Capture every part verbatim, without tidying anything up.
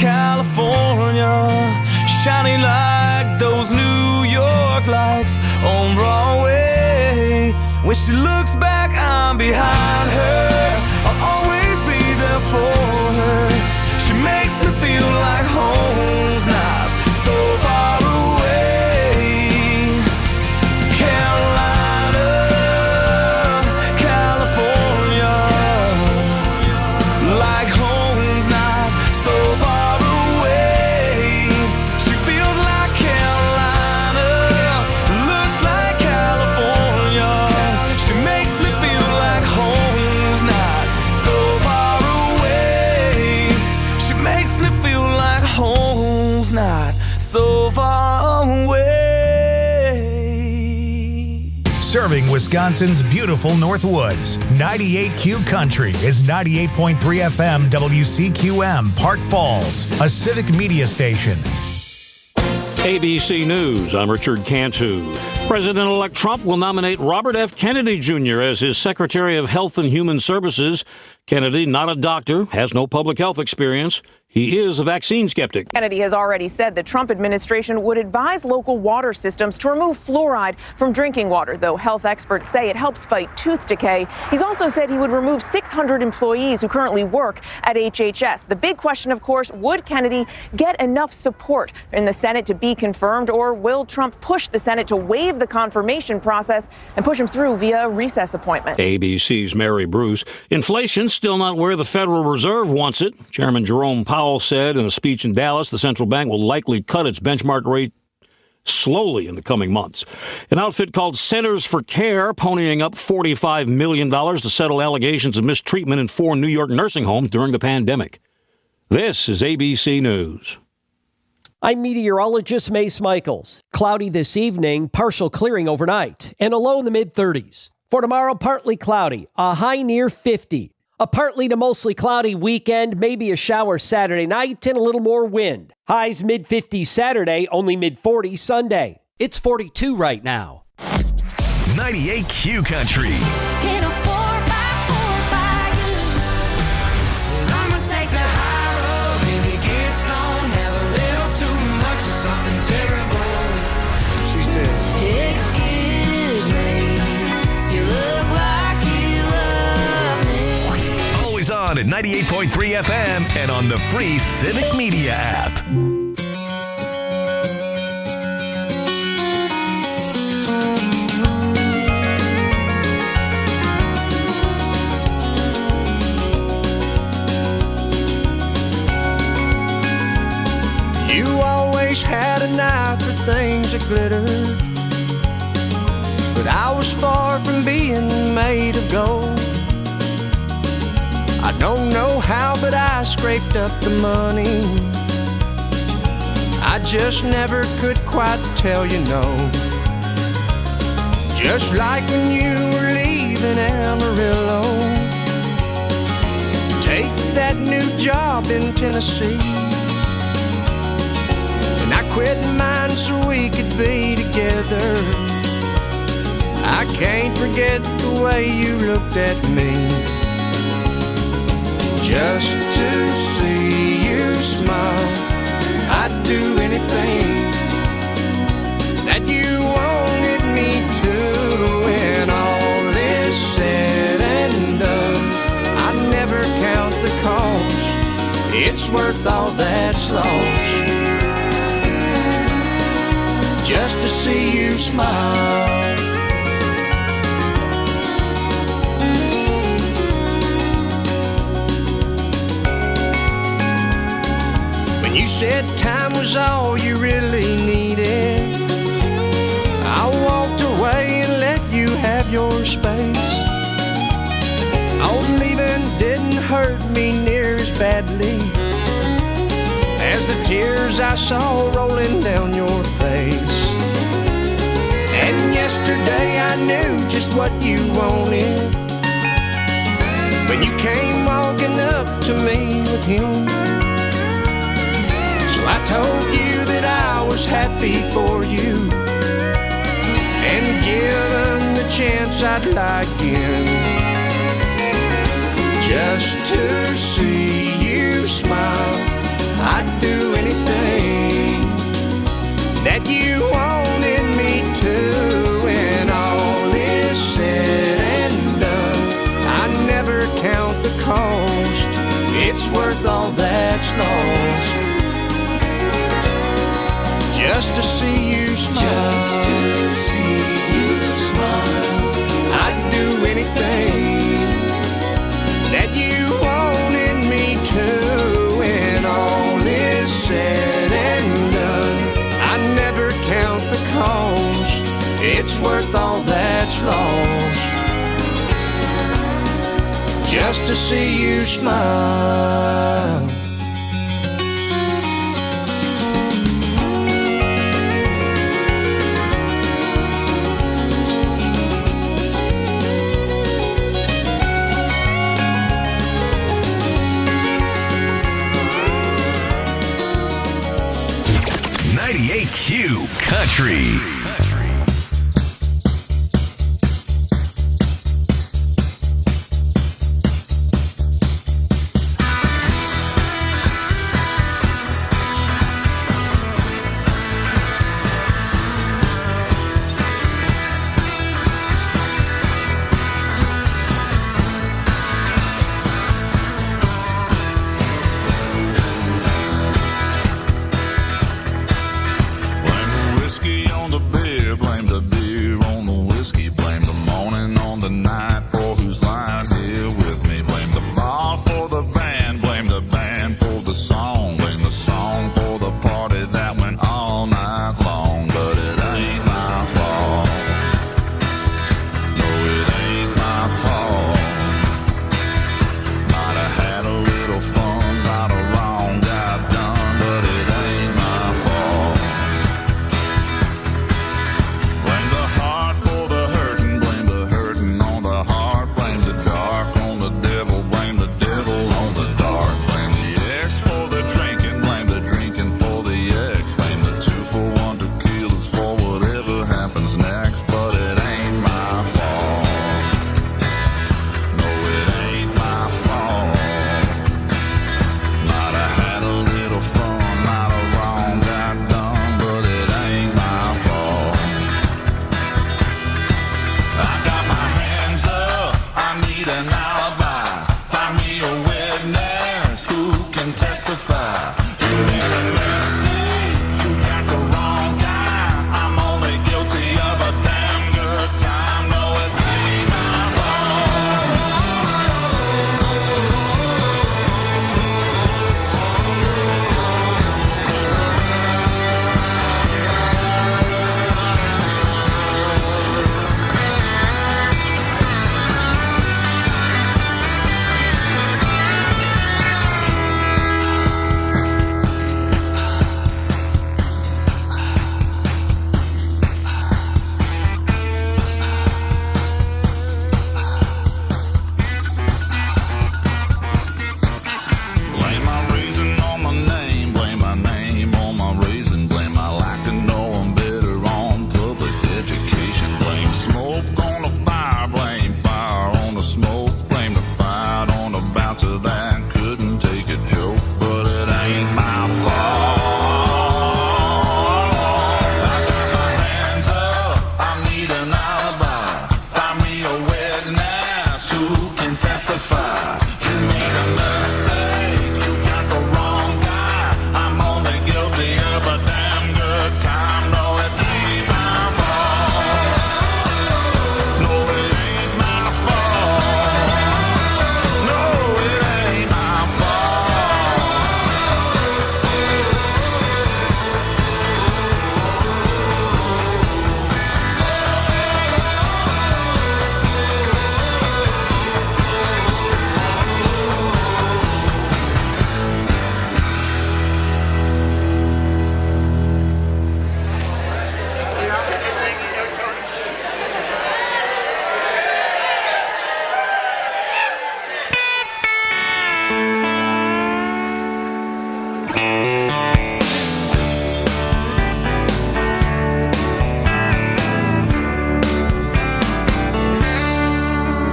California, shining like those New York lights on Broadway. When she looks back, I'm behind her. I'll always be there for her. She makes me feel like home's not so far away. Carolina, California, like home's not so far away. She feels like Carolina, looks like California. She makes me feel like home's not so far away. She makes me feel like home's not so far away. Serving Wisconsin's beautiful North Woods, ninety-eight Q Country is ninety-eight point three F M W C Q M, Park Falls, a civic media station. A B C News, I'm Richard Cantu. President-elect Trump will nominate Robert F. Kennedy Junior as his Secretary of Health and Human Services. Kennedy, not a doctor, has no public health experience. He is a vaccine skeptic. Kennedy has already said the Trump administration would advise local water systems to remove fluoride from drinking water, though health experts say it helps fight tooth decay. He's also said he would remove six hundred employees who currently work at H H S. The big question, of course, would Kennedy get enough support in the Senate to be confirmed, or will Trump push the Senate to waive the confirmation process and push him through via a recess appointment? A B C's Mary Bruce. Inflation still not where the Federal Reserve wants it. Chairman Jerome Powell said in a speech in Dallas the central bank will likely cut its benchmark rate slowly in the coming months. An outfit called Centers for Care ponying up forty-five million dollars to settle allegations of mistreatment in four New York nursing homes during the pandemic. This is A B C News. I'm meteorologist Mace Michaels. Cloudy this evening, partial clearing overnight, and a low in the mid-thirties. For tomorrow, partly cloudy, a high near fifty. A partly to mostly cloudy weekend, maybe a shower Saturday night, and a little more wind. Highs mid-fifties Saturday, only mid-forties Sunday. It's forty-two right now. ninety-eight Q Country. In a four by four by you. And I'm gonna take the high road, maybe get stoned, have a little too much of something terrible. She said, excuse me, you look like you love me. Always on at ninety-eight point three F M and on the free Civic Media app. You always had an eye for things that glitter, but I was far from being made of gold. I don't know how, but I scraped up the money. I just never could quite tell you no. Just like when you were leaving Amarillo, take that new job in Tennessee. And I quit mine so we could be together. I can't forget the way you looked at me. Just to see you smile, I'd do anything that you wanted me to. When all is said and done, I never count the cost. It's worth all that's lost just to see you smile. You said time was all you really needed. I walked away and let you have your space. Oh, leaving didn't hurt me near as badly as the tears I saw rolling down your face. And yesterday I knew just what you wanted when you came walking up to me with him. So I told you that I was happy for you, and given the chance I'd like in, just to see you smile, I'd I'd do anything that you wanted me to. When all is said and done, I never count the cost. It's worth all that's lost. Just to see you smile, just to see you smile, I'd do anything that you wanted me to. When all is said and done, I never count the cost. It's worth all that's lost. Just to see you smile. ninety-eight Q Country.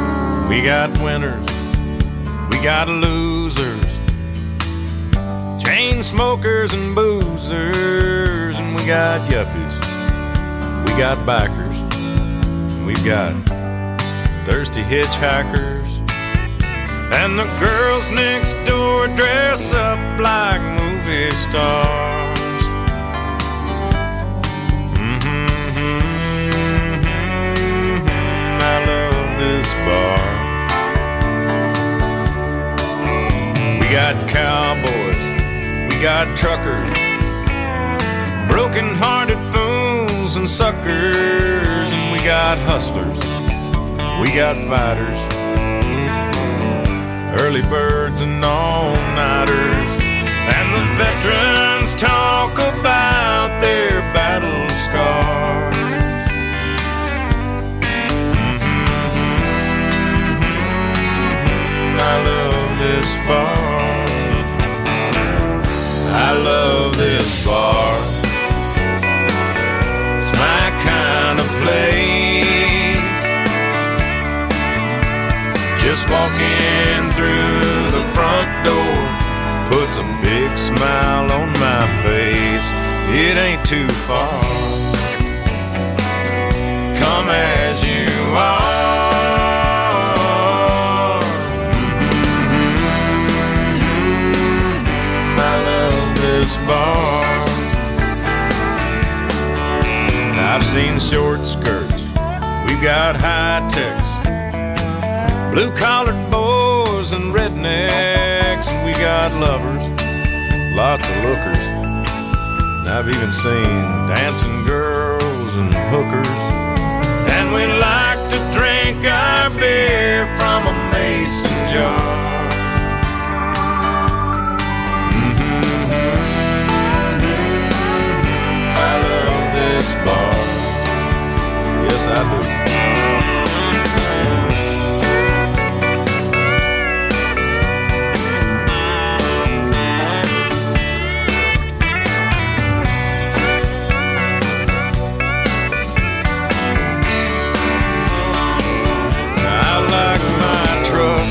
We got winners, we got losers, chain smokers and boozers, and we got yuppies, we got bikers, we've got thirsty hitchhikers, and the girls next door dress up like movie stars. Mm-hmm, mm-hmm, I love this bar. We got cowboys, we got truckers, broken-hearted fools and suckers, and we got hustlers, we got fighters, early birds and all-nighters, and the veterans talk about their battle scars. Mm-hmm, I love this bar. I love this bar. It's my kind of place. Just walking through the front door puts a big smile on my face. It ain't too far. Come as you are. Bar. I've seen short skirts, we've got high techs, blue-collared boys and rednecks, and we got lovers, lots of lookers. And I've even seen dancing girls and hookers, and we like to drink our beer from a mason jar. This bar, yes I do. I like my truck,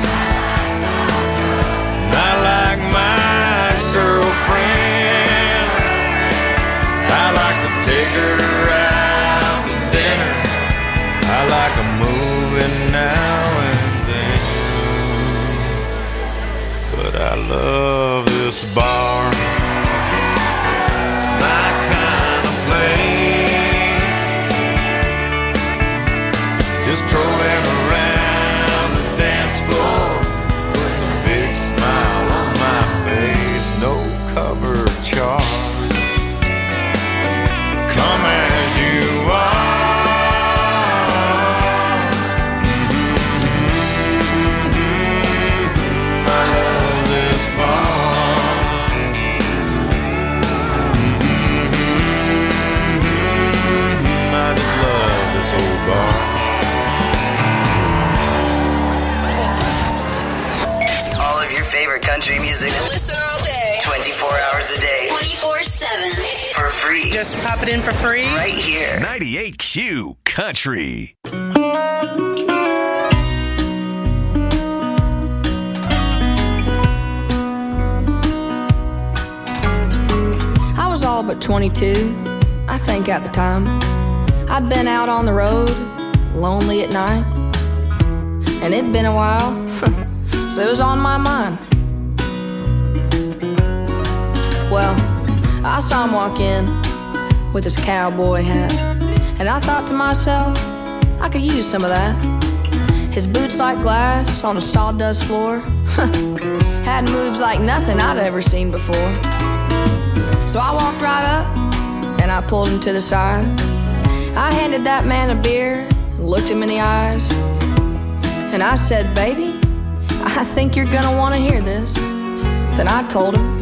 I like my girlfriend, I like to take her out to dinner, I like a movie now and then, but I love this bar. It's my kind of place. Just strolling around the dance floor puts a big smile on my face. No cover charge. Come as you are. Mm-hmm. I love this bar. Mm-hmm. I just love this old bar. All of your favorite country music. Listen all day. twenty-four hours a day. twenty-four seven. For free. Just pop it in for free. Right here. ninety-eight Q Country. I was all but twenty-two, I think at the time. I'd been out on the road, lonely at night, and it'd been a while, so it was on my mind. Well, I saw him walk in with his cowboy hat, and I thought to myself, I could use some of that. His boots like glass on a sawdust floor had moves like nothing I'd ever seen before. So I walked right up and I pulled him to the side. I handed that man a beer and looked him in the eyes, and I said, baby, I think you're gonna want to hear this. Then I told him,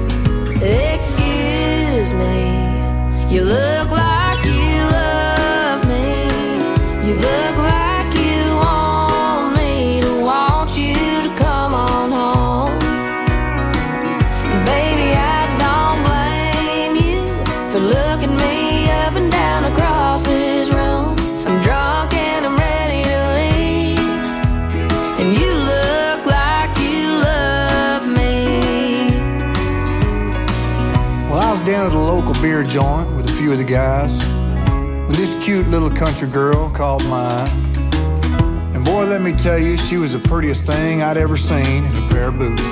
excuse me, you look like you love me. You look like you want me to want you to come on home. Baby, I don't blame you for looking me up and down across this room. I'm drunk and I'm ready to leave, and you look like you love me. share a joint with a few of the guys with this cute little country girl called mine. And boy, let me tell you, she was the prettiest thing I'd ever seen in a pair of boots.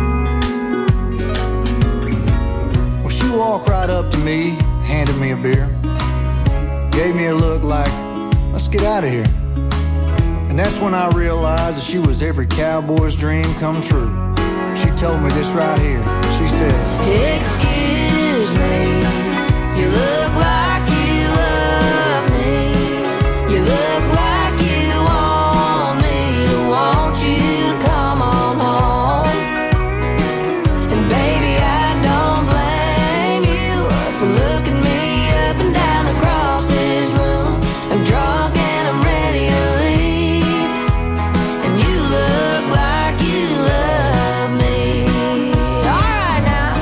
Well, she walked right up to me, handed me a beer, gave me a look like, let's get out of here. And that's when I realized that she was every cowboy's dream come true. She told me this right here. She said, excuse me, you look like you love me. You look like you want me to want you to come on home. And baby, I don't blame you for looking me up and down across this room. I'm drunk and I'm ready to leave, and you look like you love me. All right now.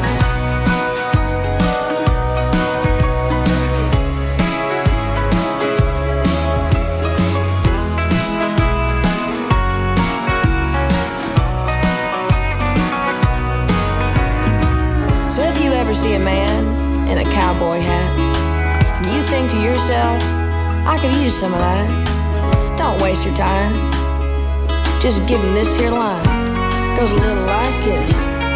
So if you ever see a man in a cowboy hat and you think to yourself, I could use some of that, don't waste your time. Just give him this here line. Goes a little like this.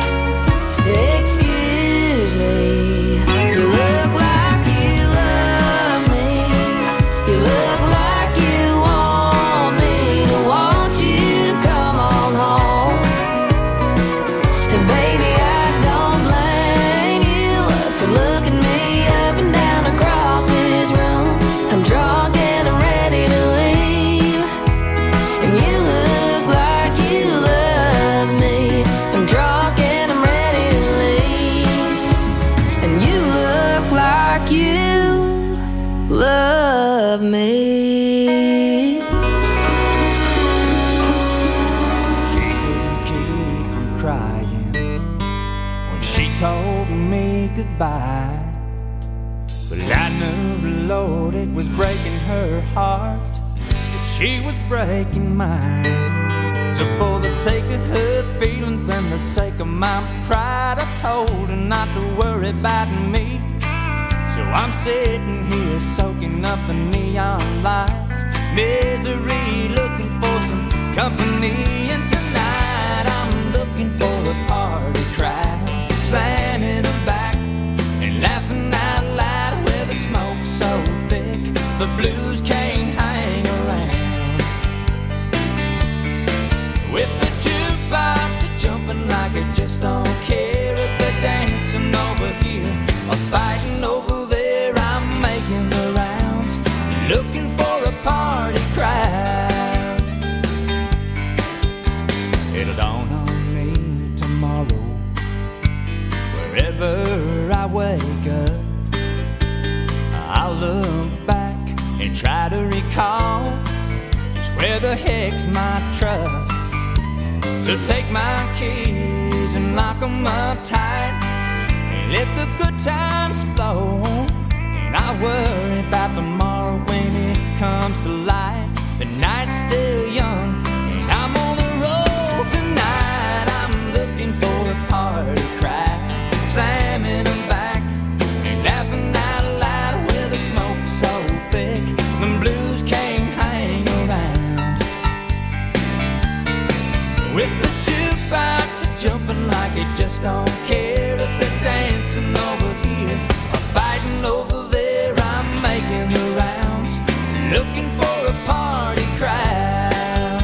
Excuse me, you look like you love me. You look like you want me to want you to come on home. And baby, I don't blame you for looking me up and down across this room. I'm drunk and I'm ready to leave, and you look like you love me. I'm drunk and I'm ready to leave, and you look like you love me. She couldn't keep from crying when she told me goodbye. But I knew the Lord, it was breaking her heart if she was breaking mine. So for the sake of her feelings and the sake of my pride, I told her not to worry about me. So I'm sitting here soaking up the neon lights, misery, looking for some company. And tonight I'm looking for a party crowd, slamming them back and laughing out loud, where the smoke's so thick the blues can't hang around. With the jukebox jumping like it just don't care if they're dancing over here or fighting over there. I'm making the rounds, looking for a party crowd. It'll dawn on me tomorrow, wherever I wake up, I'll look back and try to recall just where the heck's my truck. So take my keys and lock 'em up tight and let the good times flow. And I'll worry about tomorrow when it comes to light. The night's still young and I'm on the road tonight. I'm looking for a party crowd, slamming them back and laughing out loud, where the smoke's so thick the blues can't hang around. With the jukebox jumping like it just don't care if they're dancing over here or fighting over there. I'm making the rounds, looking for a party crowd.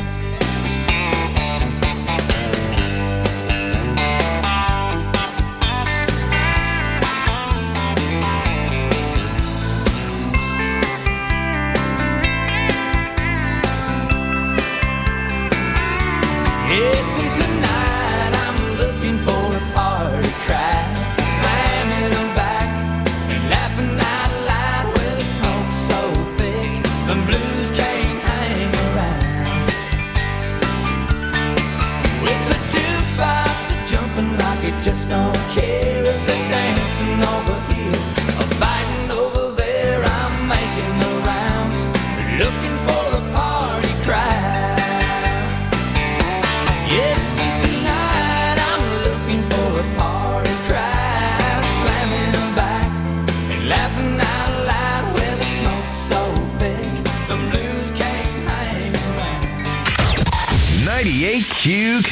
Yes, and tonight I'm looking for a party crowd, slamming them back and laughing out loud, where the smoke's so thick the blues can't hang around. With the jukebox jumping like it just don't care if they're dancing over here or fighting over there. I'm making the rounds, looking for a party crowd. Yes, and tonight I'm looking for a party crowd, slamming them back ninety-eight Q Country.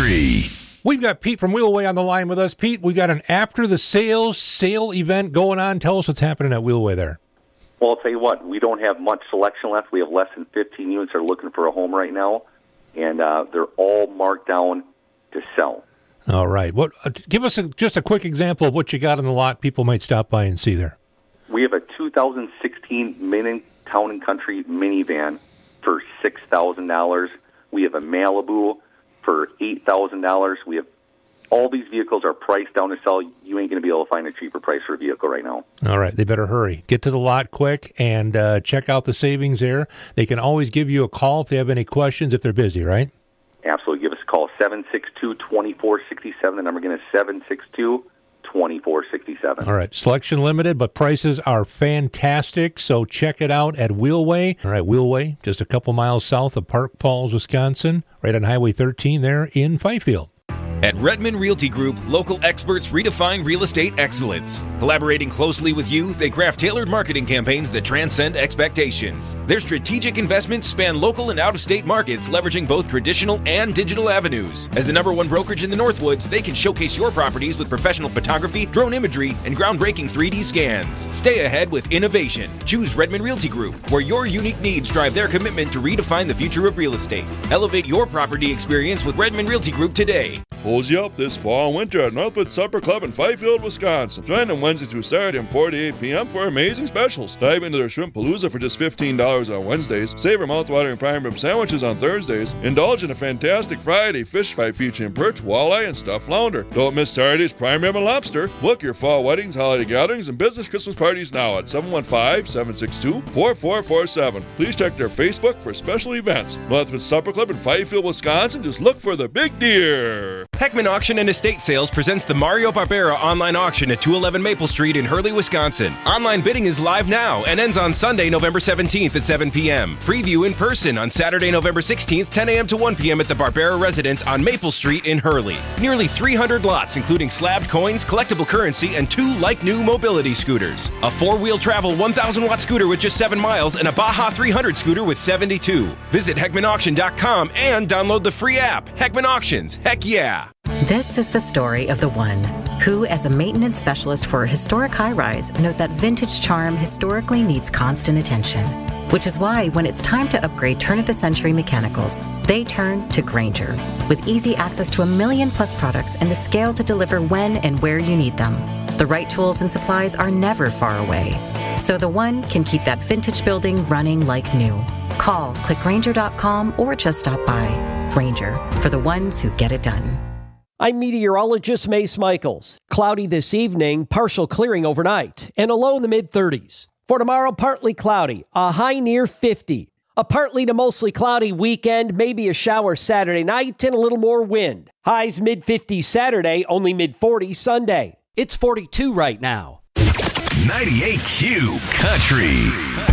We've got Pete from Wheelway on the line with us. Pete, we got an after the sales sale event going on. Tell us what's happening at Wheelway there. Well, I'll tell you what, we don't have much selection left. We have less than fifteen units that are looking for a home right now, and uh, they're all marked down to sell. All right. What? Uh, give us a, just a quick example of what you got in the lot people might stop by and see there. We have a two thousand sixteen Mini Town and Country minivan for six thousand dollars. We have a Malibu for eight thousand dollars. We have all these vehicles are priced down to sell. You ain't going to be able to find a cheaper price for a vehicle right now. All right. They better hurry. Get to the lot quick and uh, check out the savings there. They can always give you a call if they have any questions if they're busy, right? Absolutely. Give us a call, seven six two, two four six seven. The number again is seven six two, two four six seven. All right. Selection limited, but prices are fantastic, so check it out at Wheelway. All right, Wheelway, just a couple miles south of Park Falls, Wisconsin, right on Highway thirteen there in Fifield. At Redmond Realty Group, local experts redefine real estate excellence. Collaborating closely with you, they craft tailored marketing campaigns that transcend expectations. Their strategic investments span local and out-of-state markets, leveraging both traditional and digital avenues. As the number one brokerage in the Northwoods, they can showcase your properties with professional photography, drone imagery, and groundbreaking three D scans. Stay ahead with innovation. Choose Redmond Realty Group, where your unique needs drive their commitment to redefine the future of real estate. Elevate your property experience with Redmond Realty Group today. Pulls you up this fall and winter at Northwood Supper Club in Fifield, Wisconsin. Join them Wednesday through Saturday from four to eight p.m. for amazing specials. Dive into their Shrimp Palooza for just fifteen dollars on Wednesdays. Savor mouthwatering prime rib sandwiches on Thursdays. Indulge in a fantastic Friday fish fight featuring perch, walleye, and stuffed flounder. Don't miss Saturday's prime rib and lobster. Book your fall weddings, holiday gatherings, and business Christmas parties now at seven one five, seven six two, four four four seven. Please check their Facebook for special events. Northwood Supper Club in Fifield, Wisconsin. Just look for the big deer. Heckman Auction and Estate Sales presents the Mario Barbera online auction at two eleven Maple Street in Hurley, Wisconsin. Online bidding is live now and ends on Sunday, November seventeenth at seven p.m. Preview in person on Saturday, November sixteenth, ten a.m. to one p.m. at the Barbera residence on Maple Street in Hurley. Nearly three hundred lots, including slabbed coins, collectible currency, and two like-new mobility scooters. A four-wheel travel one thousand watt scooter with just seven miles and a Baja three hundred scooter with seventy-two. Visit Heckman Auction dot com and download the free app. Heckman Auctions. Heck yeah! This is the story of the one who, as a maintenance specialist for a historic high-rise, knows that vintage charm historically needs constant attention. Which is why, when it's time to upgrade turn-of-the-century mechanicals, they turn to Grainger. With easy access to a million-plus products and the scale to deliver when and where you need them. The right tools and supplies are never far away. So the one can keep that vintage building running like new. Call, click Grainger dot com, or just stop by. Grainger, for the ones who get it done. I'm meteorologist Mace Michaels. Cloudy this evening, partial clearing overnight, and a low in the mid-thirties. For tomorrow, partly cloudy, a high near fifty. A partly to mostly cloudy weekend, maybe a shower Saturday night, and a little more wind. Highs mid-fifties Saturday, only mid-forties Sunday. It's forty-two right now. ninety-eight Q Country.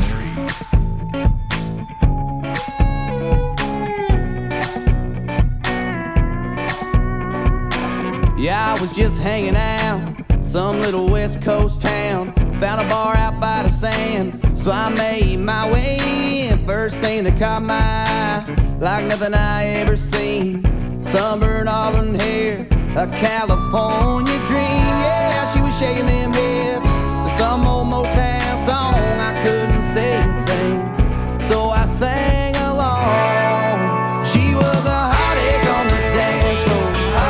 Yeah, I was just hanging out, some little West Coast town. Found a bar out by the sand, so I made my way in. First thing that caught my eye, like nothing I ever seen. Sunburned auburn hair, a California dream. Yeah, she was shaking them hips to some old Motown song. I couldn't say a thing, so I sang along. She was a heartache on the dance floor.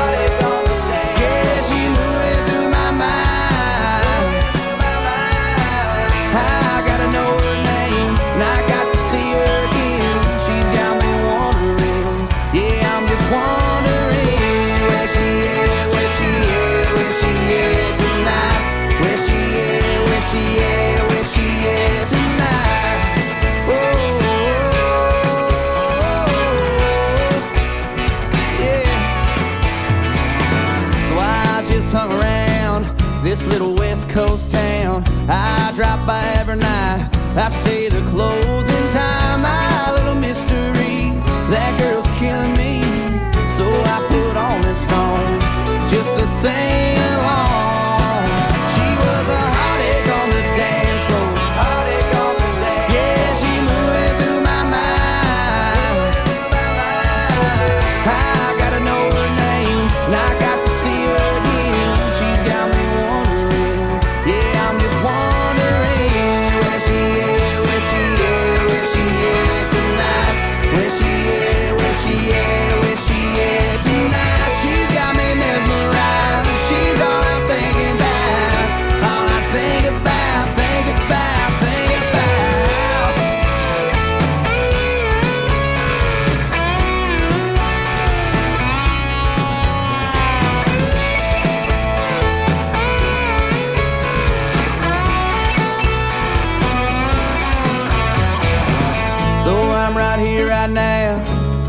Little West Coast town I drop by every night. I stay the closing time. My little mystery, that girl's killing me. So I put on this song just to sing along. She was a heartache on the dance floor. Heartache on the dance. Yeah, she moving through my mind. I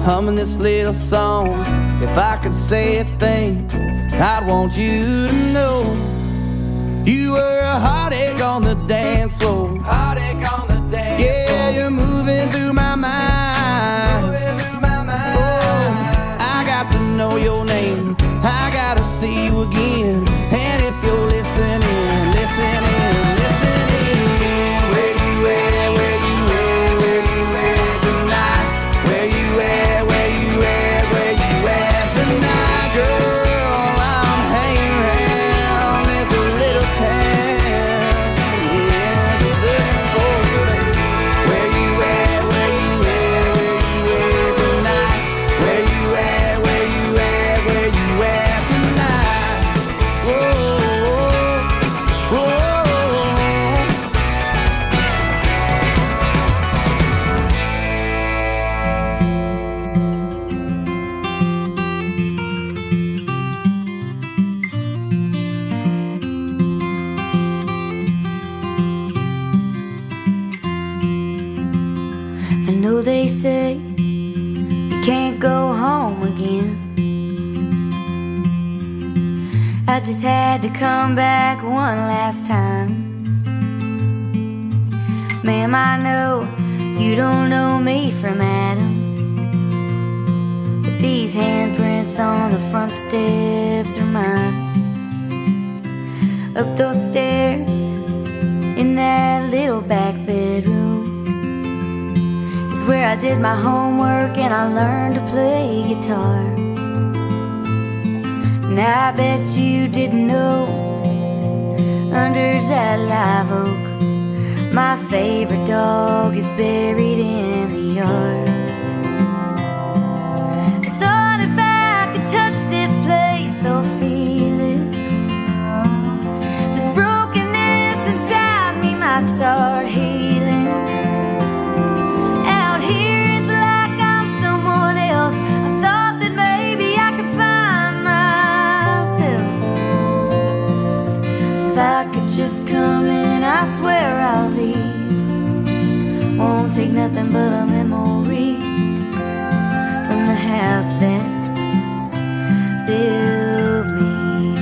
humming this little song. If I could say a thing, I'd want you to know you were a heartache on the dance floor. Heartache on the dance floor. Yeah, you're moving through my mind. Moving through my mind. Oh, I got to know your name. I gotta see you again. And if you're listening, listening, listening, where you at, where you at, where you at tonight? Where you at, where you at, where you at tonight, girl? I'm hanging around this little town. Yeah, looking for you. Where you at, where you at, where you at tonight? Where you at, where you at, where you at tonight? Whoa, whoa, whoa. I know they say you can't go home again. I just had to come back one last time. Ma'am, I know you don't know me from Adam, but these handprints on the front steps are mine. Up those stairs in that little back bedroom is where I did my homework and I learned to play guitar. And I bet you didn't know, under that live oak, my favorite dog is buried in the yard. I thought if I could touch this place, I'll feel it. This brokenness inside me might start healing. Out here it's like I'm someone else. I thought that maybe I could find myself. If I could just come in, I swear I'll leave. Won't take nothing but a memory from the house that built me.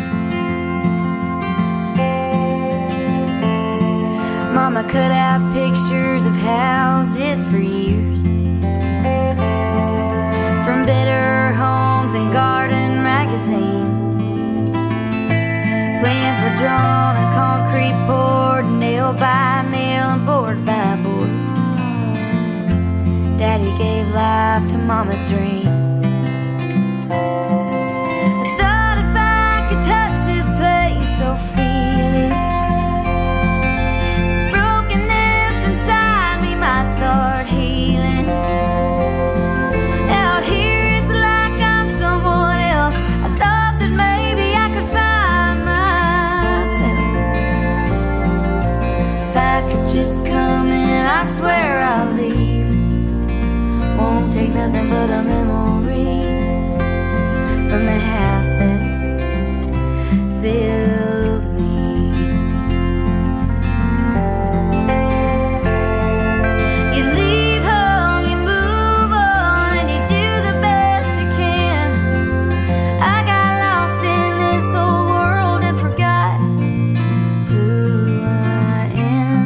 Mama cut out pictures of houses for years, from Better Homes and Garden magazine. Plans were drawn and concrete poured, nail by nail and board by board. Daddy gave life to Mama's dream. I thought if I could touch this place, I'll feel it. This brokenness inside me might start healing. Out here it's like I'm someone else. I thought that maybe I could find myself. If I could just come in, I swear I'll leave. Won't take nothing but a memory from the house that built me. You leave home, you move on, and you do the best you can. I got lost in this old world and forgot who I am.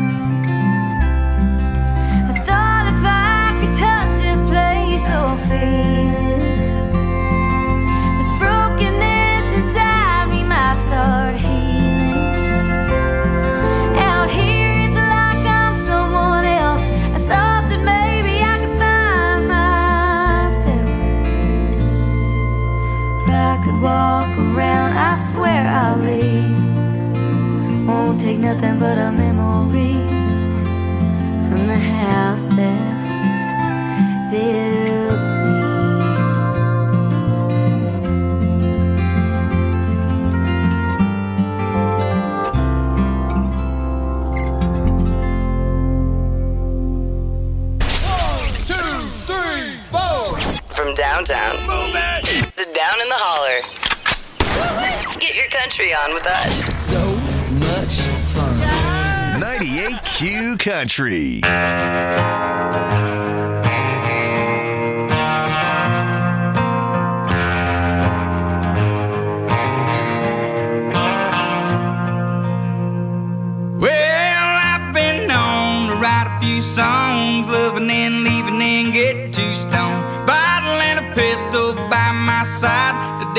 I thought if I could touch this place, I'll feel it. This brokenness inside me might start healing. Out here it's like I'm someone else. I thought that maybe I could find myself. If I could walk around, I swear I'll leave. Won't take nothing but a memory from the house that built me. From downtown to down in the holler. Get your country on with us. So much fun. ninety-eight Q Country.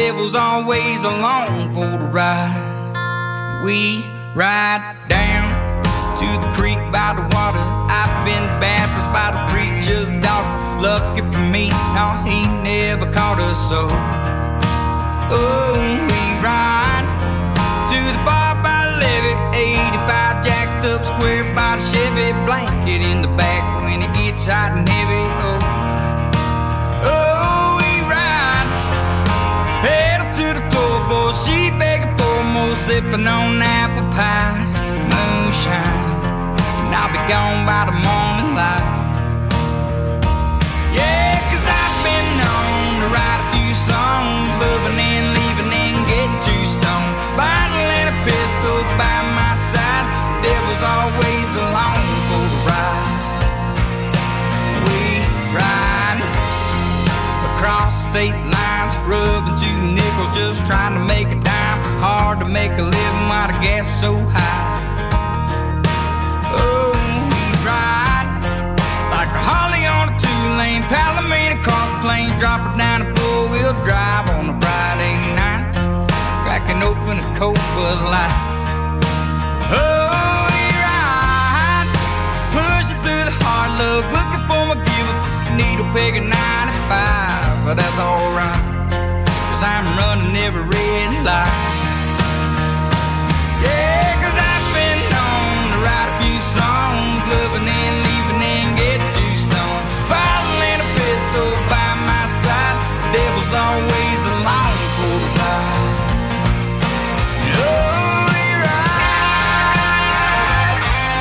devil's always along for the ride. We ride down to the creek by the water. I've been baptized by the preacher's daughter. Lucky for me, no, he never caught us so. Oh, we ride to the bar by the levee, eighty-five jacked up square by the Chevy, blanket in the back when it gets hot and heavy. Oh, oh, we ride pedal to the floorboard, she begging for more, sipping on apple pie, moonshine, and I'll be gone by the morning light. Yeah, 'cause I've been known to write a few songs, loving and leaving and get too stoned. Bottle and a pistol by my side, the devil's always along for the ride. We ride across state lines, rubbing two nickels, just trying to make a dime. Hard to make a living while the gas is so high. Oh, we ride like a Harley on a two-lane Palomino cross plain, drop it down a four-wheel drive on a Friday night, cracking open a cold Buzz Light. Oh, we ride, push it through the hard luck, looking for my giver, needle peg at ninety-five, but that's alright, 'cause I'm running every red light. Yeah, 'cause I've been known to write a few songs, loving and leaving and get too stoned. Bottle and a pistol by my side, the devil's always along for the ride. Oh, we ride.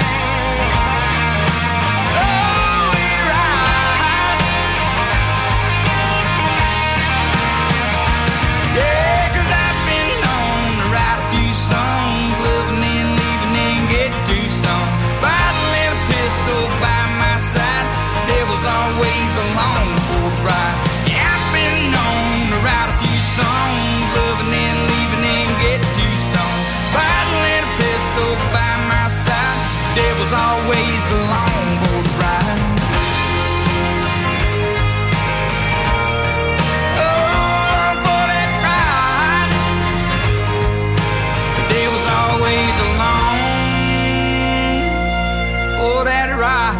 Oh, we ride. Yeah, 'cause I've been known to write a few songs, loving and leaving and get too stoned. Bottle and a pistol by my side, the devil's always along for the ride. Yeah, I've been known to write a few songs, loving and leaving and get too stoned. Bottle and a pistol by my side, the devil's always along for the ride. Oh, for that ride, the devil's always along for that ride.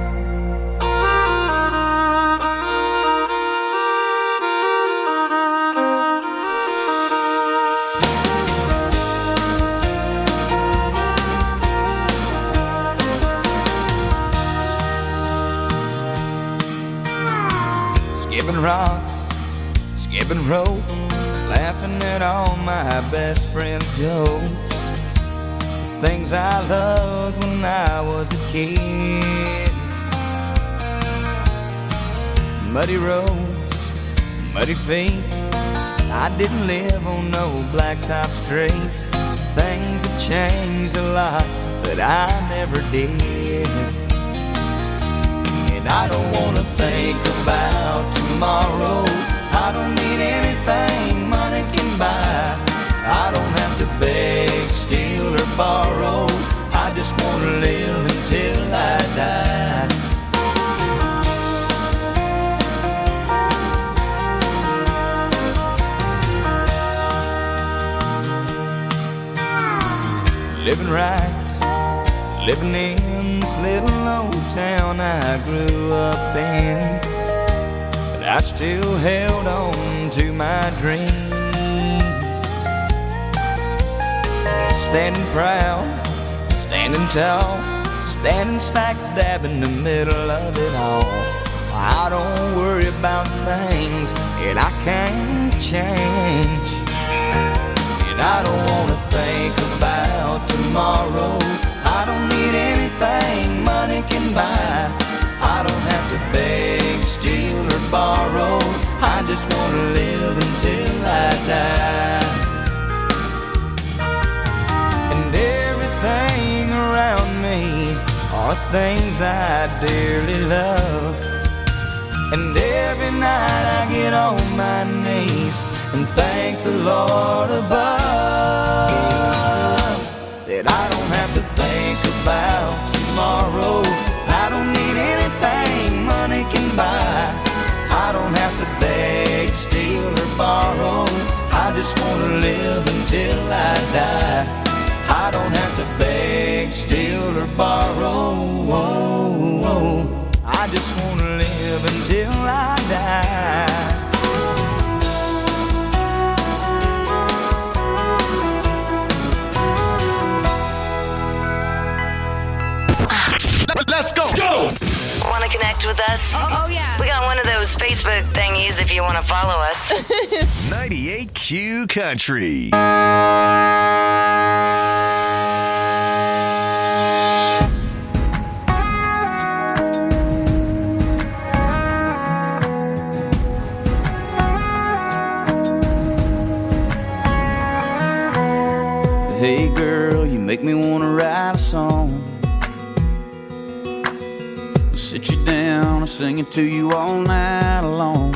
Skipping rocks, skipping rope, laughing at all my best friends' jokes. Things I loved when I was a kid. Muddy roads, muddy feet, I didn't live on no blacktop street. Things have changed a lot, but I never did. And I don't wanna think about tomorrow. I don't need anything money can buy. I don't have to beg, steal, or borrow. I just wanna live until I die. Living right, living in this little old town I grew up in, but I still held on to my dreams. Standing proud, standing tall, standing smack dab in the middle of it all. I don't worry about things that I can't change. And I don't wanna think about tomorrow. I don't need anything money can buy. I don't have to beg, steal, or borrow. I just wanna live until I die. And everything around me are things I dearly love. And every night I get on my knees and thank the Lord above that I don't have to think about tomorrow. I don't need anything money can buy. I don't have to beg, steal, or borrow. I just wanna live until I die. I don't have to beg, steal, or borrow. I just wanna live until I die. Let's go. Go. Want to connect with us? Oh, oh, yeah. We got one of those Facebook thingies if you want to follow us. ninety-eight Q Country. Hey girl, you make me wanna write a song. Sit you down and sing it to you all night long.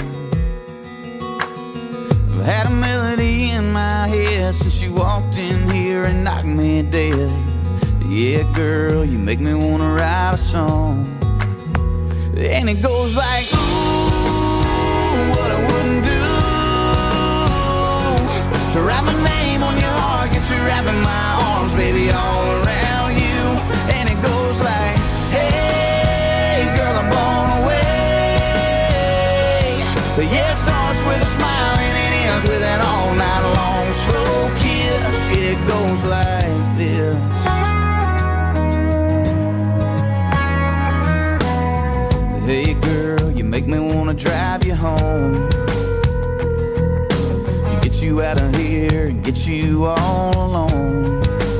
I've had a melody in my head since you walked in here and knocked me dead. Yeah, girl, you make me wanna write a song. And it goes like, ooh, what I wouldn't do to write my name on your heart, get you wrapping my arms, baby, all around you. And it goes like, hey, girl, I'm blown away. But yeah, it starts with a smile and it ends with an all night long slow kiss. It goes like this. Hey girl, you make me wanna drive you home, get you out of here and get you all alone.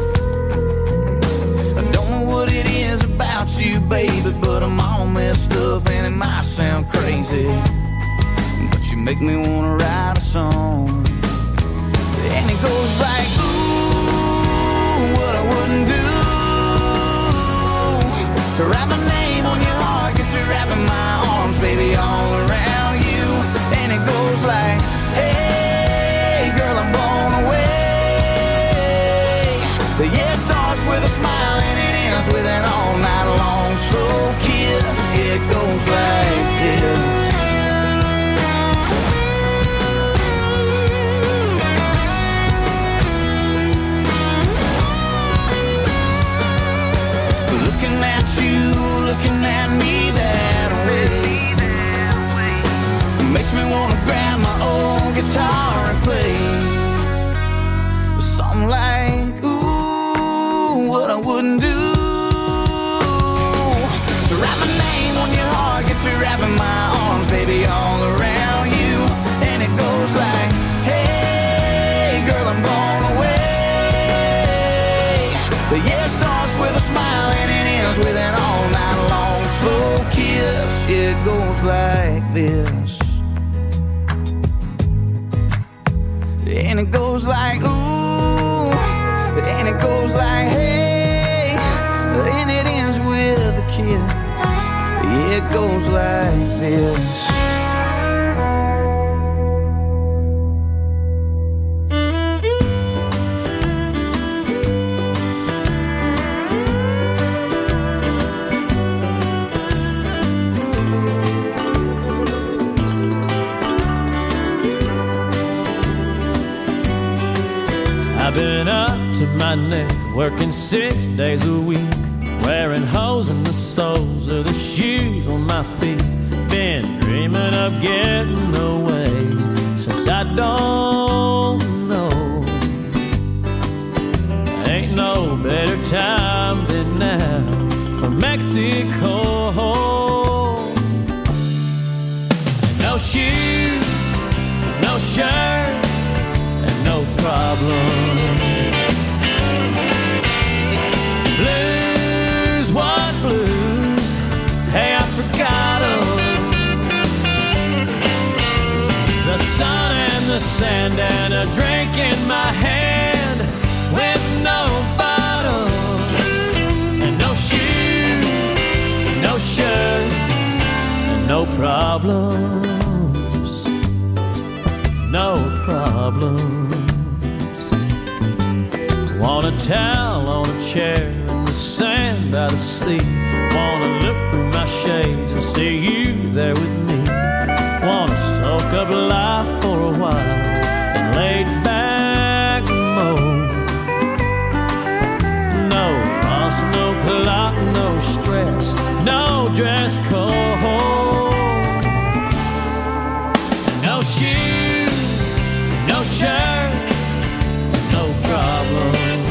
I don't know what it is about you, baby, but I'm all messed up and it might sound crazy, but you make me wanna write a song. And it goes like, ooh, what I wouldn't do to write my name on your heart, get you wrapping my arms, baby, all around you. And it goes like, hey, girl, I'm blown away. But yeah, it starts with a smile and it ends with an all night long slow kiss. Yeah, it goes like this. Looking at you, looking at me that way, makes me wanna grab my old guitar and play something like, ooh, what I wouldn't do to write my name on your heart, get you wrapping my arms, baby, all around you. And it goes like, hey, girl, I'm blown away. But yeah, it starts with a smile and it ends with an all night long slow kiss. It goes like this. And it goes like, ooh, and it goes like, hey, and it ends with a kiss. It goes like this. I've been up to my neck, working six days a week, wearing holes in the soles of the shoes on my feet. Been dreaming of getting away since I don't know. Ain't no better time than now for Mexico. No shoes, no shirt, and no problem. Blues, what blues? Hey, I forgot 'em. The sun and the sand and a drink in my hand with no bottle and no shoes, no shirt, and no problems, no problems. Want a towel on a chair in the sand by the sea. Wanna look through my shades and see you there with me. Wanna soak up life for a while and lay back shirt, no problem.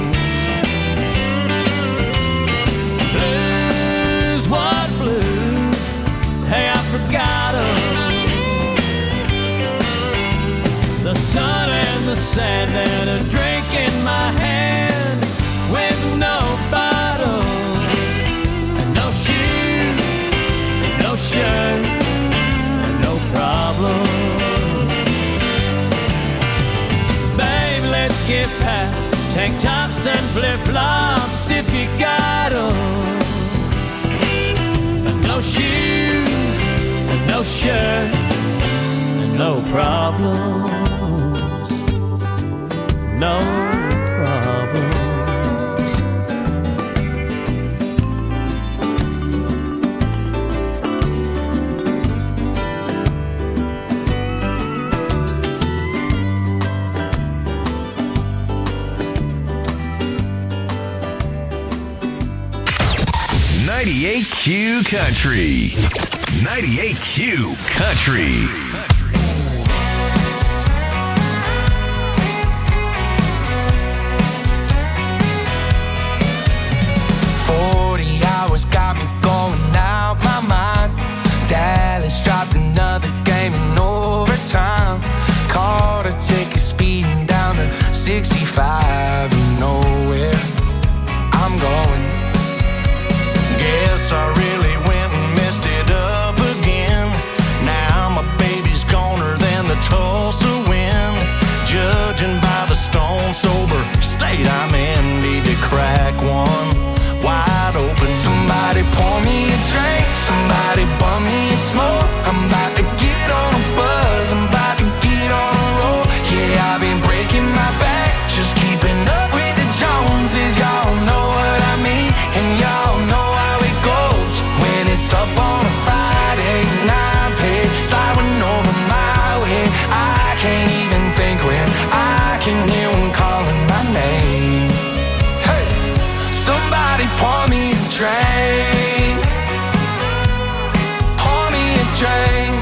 Blues, what blues? Hey, I forgot 'em. The sun and the sand and a drink in my hand with no bottle and no shoes, no shirt, no problem. Babe, let's get past tank tops and flip-flops if you got 'em. No shoes, no shirt, no problems. No problems. ninety-eight Q Country. ninety-eight Q Country. forty hours got me going out my mind. Dallas dropped another game in overtime. Caught a ticket speeding down to sixty-five. You know where I'm going. Guess I really went and messed it up again. Now my baby's goner than the Tulsa wind. Judging by the stone sober state I'm in, need to crack one wide open. Somebody pour me a drink, somebody bum me a smoke. I'm about to get on a buzz, I'm about to get on a roll. Yeah, I've been breaking my back, just keeping up with the Joneses. Y'all know what I mean, and y'all know how it goes. When it's up on a Friday night, pay sliding over my way. I can't even think when I can hear one calling my name. Hey, somebody pour me a drink, pour me a drink.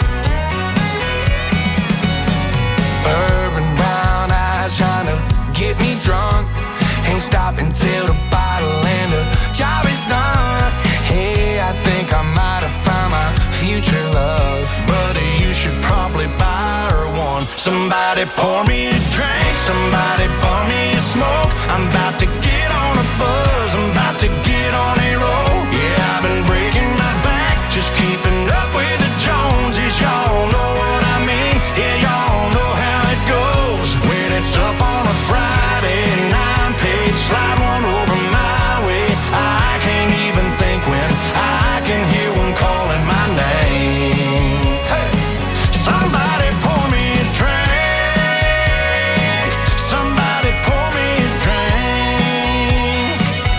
Bourbon brown eyes trying to get me drunk. Ain't stopping till the bottle and the job is done. Hey, I think I might have found my future love. Buddy, you should probably buy her one. Somebody pour me a drink, somebody pour me a smoke. I'm about to get on a buzz, I'm about to get on a roll. Yeah, I've been breaking my back, just keeping up with the Joneses. Y'all know what I mean, yeah, y'all know how it goes. When it's up on a Friday night, page slide one over my way. I can't even think when I can hear one calling my name. Hey, somebody pour me a drink, somebody pour me a drink.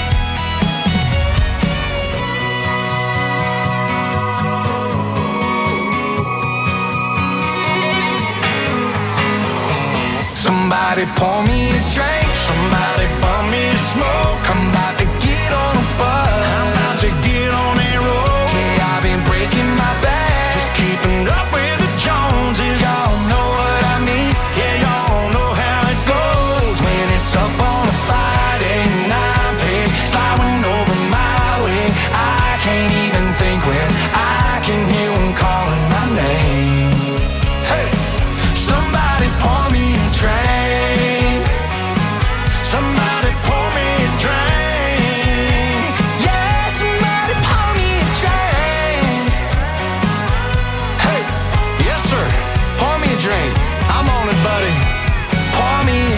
Somebody pour me a drink, Somebody bum me a smoke. I'm about to get on a buzz, I'm about to get on a roll. yeah, I've been breaking my back, Just keeping up with the Joneses. y'all know what I mean, Yeah, y'all know how it goes. when it's up on a Friday night, pay sliding over my way. I can't even think when I can hear one calling my name. Hey, Somebody pour me a drink, somebody pour me a drink. yeah, somebody pour me a drink. Hey, yes sir, pour me a drink. I'm on it, buddy. Pour me a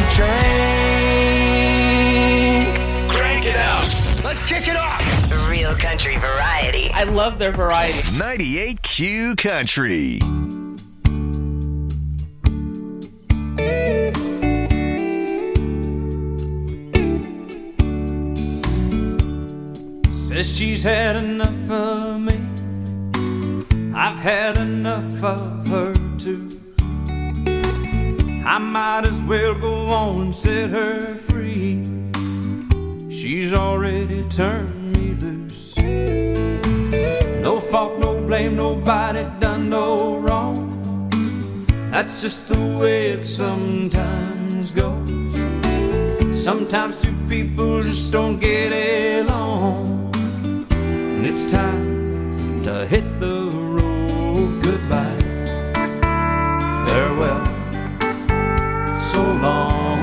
drink. Crank it out. Let's kick it off. Real country variety. I love their variety. ninety-eight Q Country. Says she's had enough of me. I've had enough of her too. I might as well go on and set her free. She's already turned me loose. No fault, no blame, nobody done no wrong. That's just the way it sometimes goes. Sometimes two people just don't get along, and it's time to hit the road. Goodbye, farewell, so long,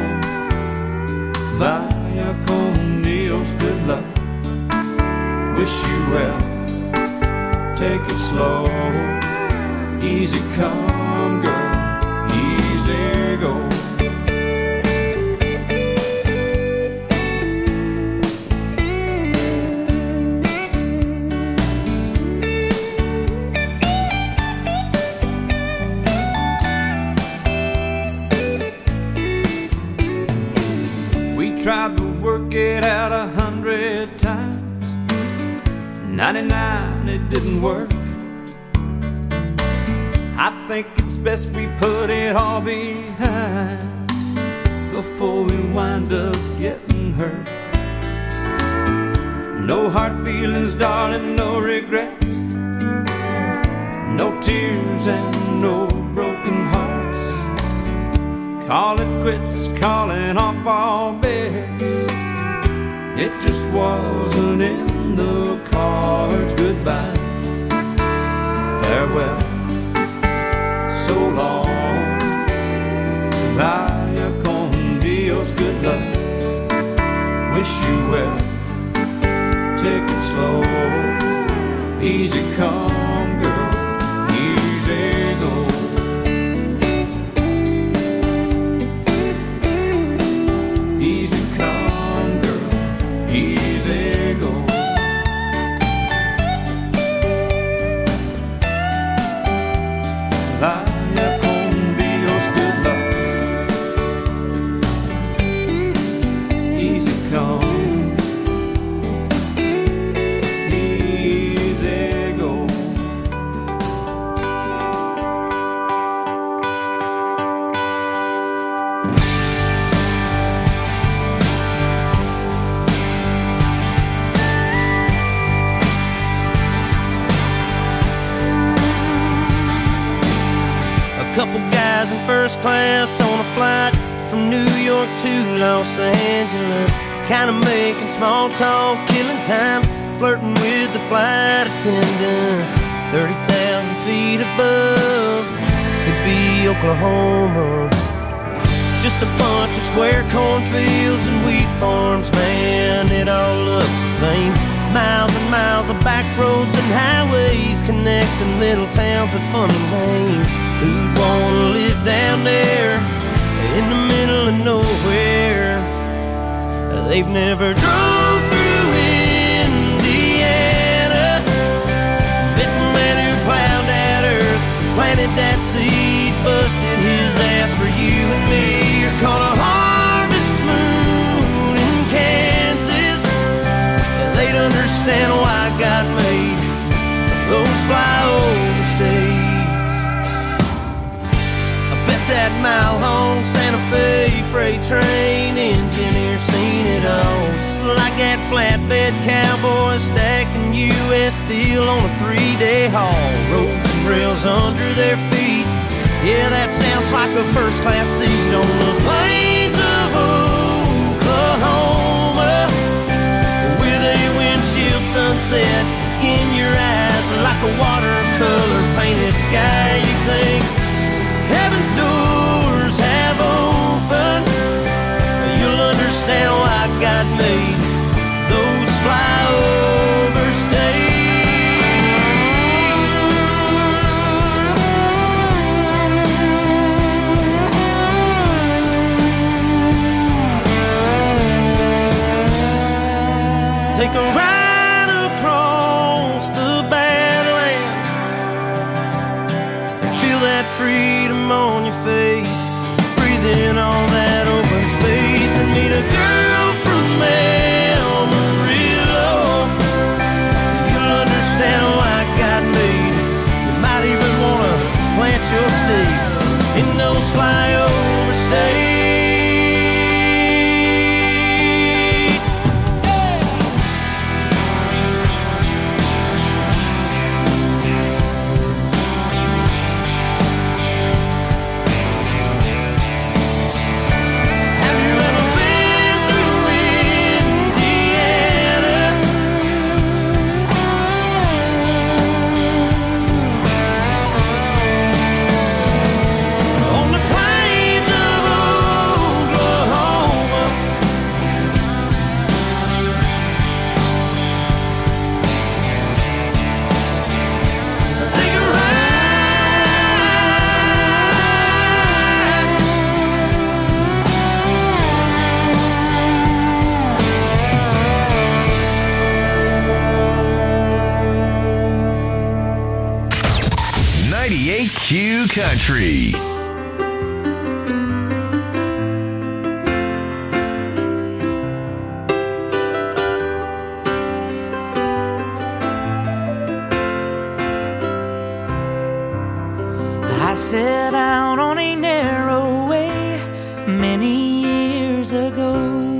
vaya con Dios, good luck, wish you well, take it slow, easy come girl, easy go. Tried to work it out a hundred times, ninety-nine it didn't work. I think it's best we put it all behind before we wind up getting hurt. No hard feelings, darling, no regrets, no tears and no broken hearts. Call it quits, calling off all bets. It just wasn't in the cards. Goodbye, farewell, so long, vaya con Dios, good luck, wish you well, take it slow, easy come girl, easy go. Vaya con Dios, good luck, easy come, easy go. Couple guys in first class on a flight from New York to Los Angeles, kinda making small talk, killing time, flirting with the flight attendants. Thirty thousand feet above could be Oklahoma. Just a bunch of square cornfields and wheat farms, man, it all looks the same. Miles and miles of back roads and highways connecting little towns with funny names. Who'd wanna live down there in the middle of nowhere? They've never drove through Indiana, met the man who plowed that earth, planted that seed, busted his ass for you and me. You're caught a harvest moon in Kansas, they'd understand why God made those flyover states. That mile-long Santa Fe freight train engineer seen it all. Just like that flatbed cowboy stacking U S steel on a three-day haul. Roads and rails under their feet. Yeah, that sounds like a first-class seat on the plains of Oklahoma, with a windshield sunset in your eyes like a watercolor painted sky. You think heaven's doors have opened, you'll understand why God made those flyover states. Take a ride across the Badlands and feel that freedom on your face, breathe in all that open space, and meet a girl from Amarillo. You'll understand why God made you. Might even want to plant your stakes in those flyover states. Country. I set out on a narrow way many years ago,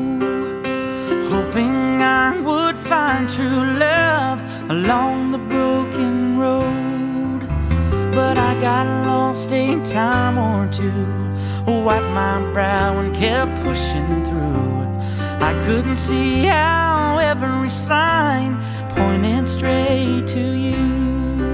hoping I would find true love along the broken road. But I got lost a time or two, wiped my brow and kept pushing through. I couldn't see how every sign pointed straight to you,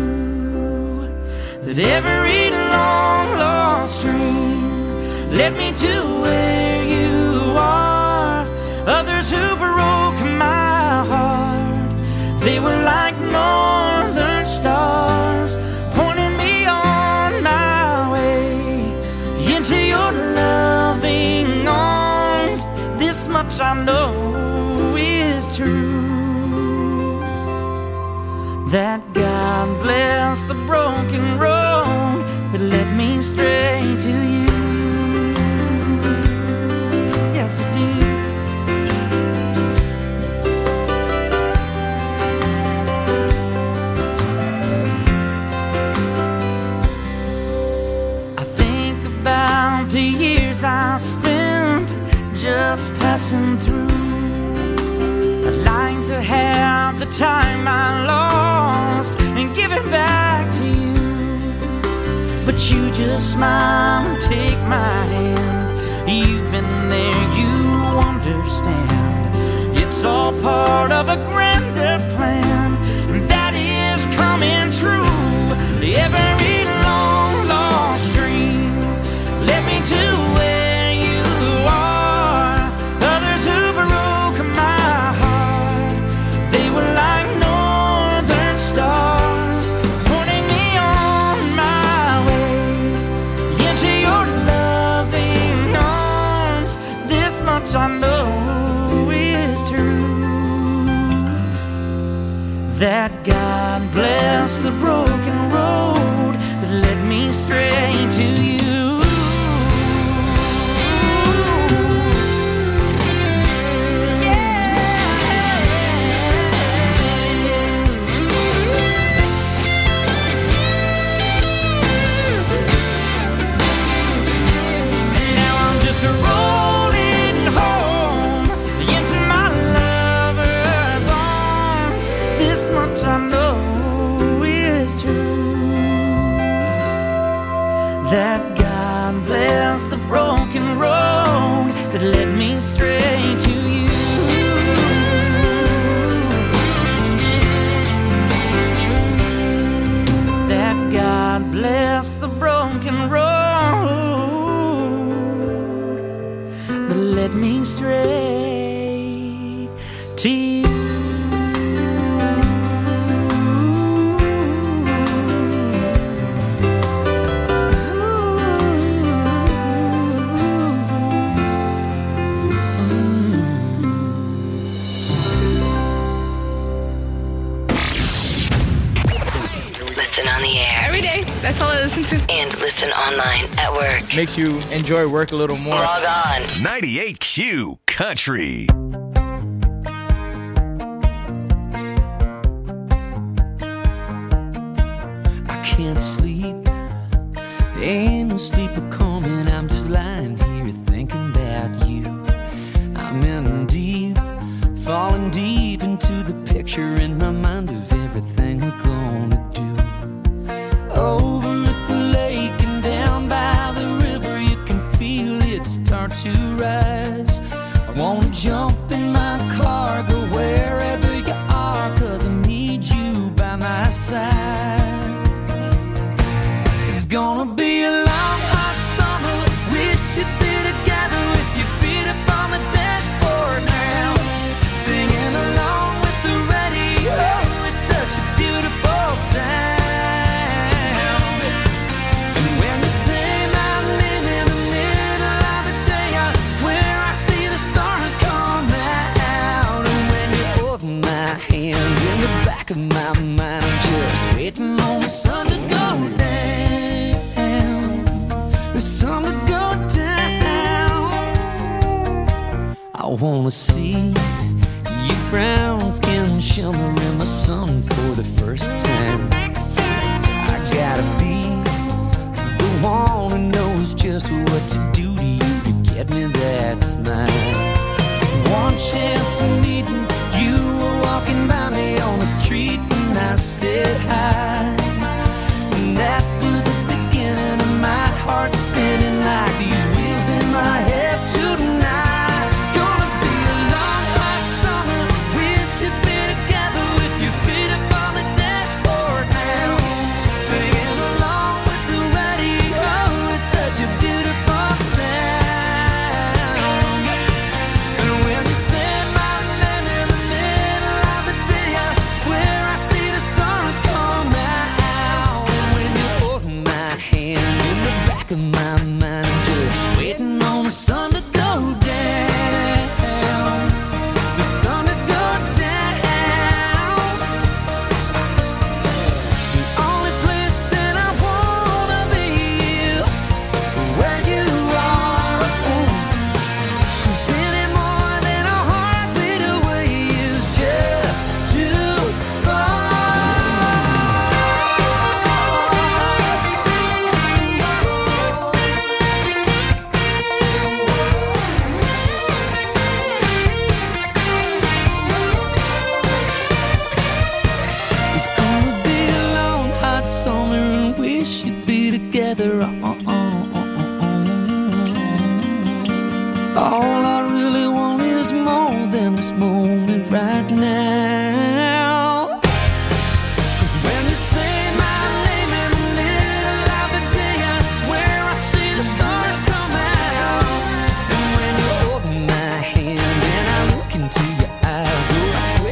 that every long lost dream led me to where you are. Others who broke my heart, they were like northern stars, pointing me on my way into your loving arms. This much I know is true, that God bless the broken road that led me straight to you. Yes, it did. I think about the years I spent just passing through. I'd like to have the time I lost and give it back to you, but you just smile and take my hand. You've been there, you understand. It's all part of a grander plan that is coming true. Every long lost dream led me to where you are. Others who broke my heart, they were like northern stars, pointing me on my way into your loving arms. This much I know is true, that God bless the broken road that led me straight to you. That God bless the broken road that led me straight to you. That God bless the broken road that led me straight to you. On the air every day. That's all I listen to. And listen online at work. Makes you enjoy work a little more. Log on. ninety-eight Q Country. I can't sleep. Ain't no sleeper coming. I'm just lying here thinking about you. I'm in deep, falling deep into the picture in my mind of everything we're gonna do. Over at the lake and down by the river, you can feel it start to rise. I wanna jump in my car, go wherever you are, 'cause I need you by my side. It's gonna be a long, hot summer. We should be together with your feet up on the dashboard now, singing along with the radio. It's such a beautiful sound. Of my mind, I'm just waiting on the sun to go down. wanna see your brown skin shimmer in the sun for the first time. I gotta be the one who knows just what to do to you to get me that smile. One chance of meeting you were walking by me on the street and I said hi. And that was the beginning of my heart spinning like these wheels in my head tonight. It's gonna be a long hot summer. We should be together with your feet up on the dashboard now, singing along with the radio. It's such a beautiful sound. And when you say my name in the middle of the day, I swear I see the stars come out. And when you hold my hand in the back of my mind, just waiting on the sun to go down, the sun to go down. The only place that I wanna be is where you are. 'Cause any more than a heartbeat away is just too far. It's gonna be a long, hot summer and we should be together. All I really want is more than this moment right now.